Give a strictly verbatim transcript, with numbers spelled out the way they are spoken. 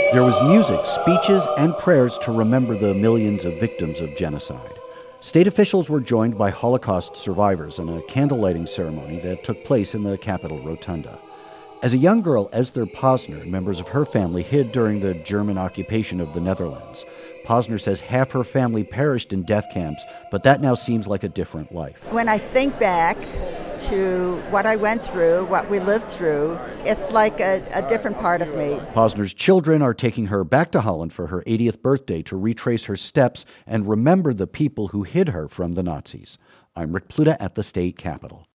There was music, speeches, and prayers to remember the millions of victims of genocide. State officials were joined by Holocaust survivors in a candle-lighting ceremony that took place in the Capitol Rotunda. As a young girl, Esther Posner and members of her family hid during the German occupation of the Netherlands. Posner says half her family perished in death camps, but that now seems like a different life. When I think back to what I went through, what we lived through, it's like a, a different part of me. Posner's children are taking her back to Holland for her eightieth birthday to retrace her steps and remember the people who hid her from the Nazis. I'm Rick Pluta at the state capitol.